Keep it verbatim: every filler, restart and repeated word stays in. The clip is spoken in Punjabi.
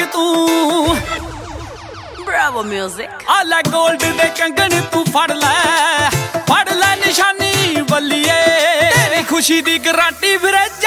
ਤੂੰ Bravo music ਆ ਲੈ ਗੋਲਡ ਦੇ ਕੰਗਣ ਤੂੰ ਫੜ ਲੈ ਫੜ ਲੈ ਨਿਸ਼ਾਨੀ ਬੱਲੀਏ ਤੇਰੀ ਖੁਸ਼ੀ ਦੀ ਗਾਰੰਟੀ ਵੀਰੇ